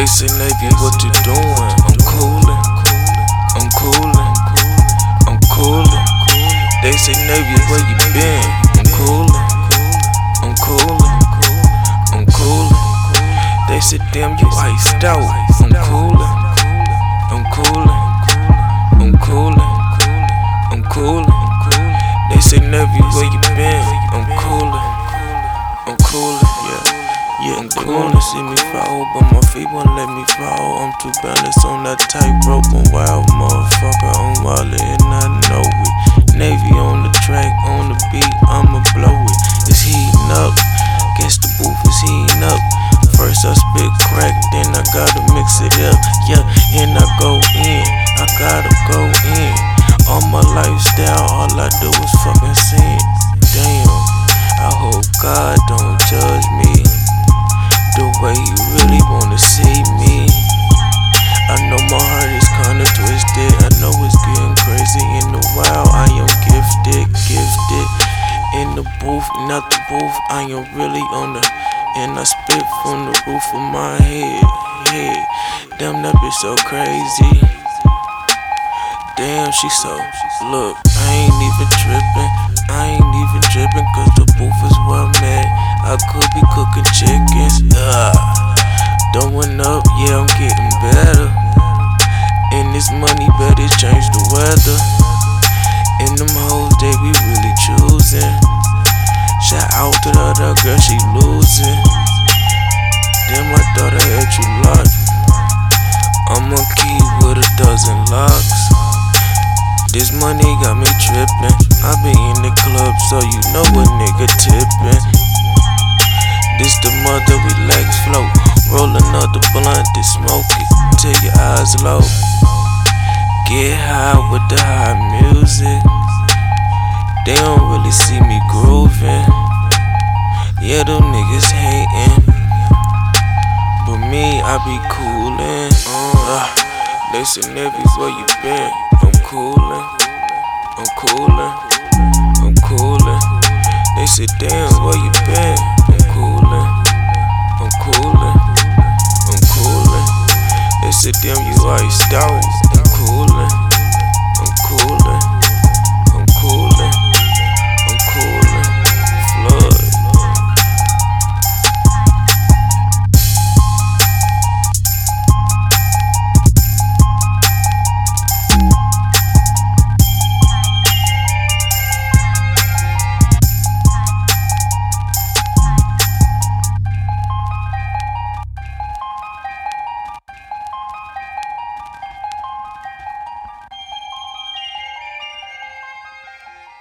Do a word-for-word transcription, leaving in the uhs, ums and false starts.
say, Navy, what you doing? I'm coolin', I'm coolin', I'm coolin'. They say, Navy, where you been? I'm coolin', I'm coolin', I'm coolin'. They said, damn, you iced out. I'm coolin', I'm coolin', I'm coolin', I'm coolin'. They say, Navy, where you been? I'm coolin', I'm coolin', yeah. Yeah, they wanna see me fall, but my feet won't let me fall. I'm too balanced on that tightrope, I'm wild motherfucker, I'm wildin' and I know it. Navy on the track, on the beat, I'ma blow it. It's heating up, guess the booth is heating up. First I spit crack, then I gotta mix it up. Yeah, and I go in, I gotta go in. On my lifestyle, all I do is fucking sin. Damn, I hope God don't judge me the way you really wanna see me. I know my heart is kinda twisted, I know it's getting crazy in the wild. I am gifted, gifted in the booth, not the booth. I am really on the, and I spit from the roof of my head, head. Damn, that bitch so crazy. Damn, she so, look, I ain't even trippin', I ain't even trippin', cause the booth is where I'm at. I could be cooking chickens, uh, throwing up, yeah, I'm getting better. And this money better change the weather. And them hoes, they be really choosing. Shout out to the other girl, she losing. Damn, I thought I had you locked. I'm a key with a dozen locks. This money got me trippin'. I be in the club, so you know a nigga tippin'. This the mother relax flow. Roll another blunt and smoke it till your eyes low. Get high with the high music. They don't really see me groovin'. Yeah, them niggas hatin', but me, I be coolin'. Uh, they say, Navy, where you been? I'm coolin', I'm coolin', I'm coolin'. They say, damn, where you been? I'm coolin', I'm coolin', I'm coolin'. They say, damn, you iced out.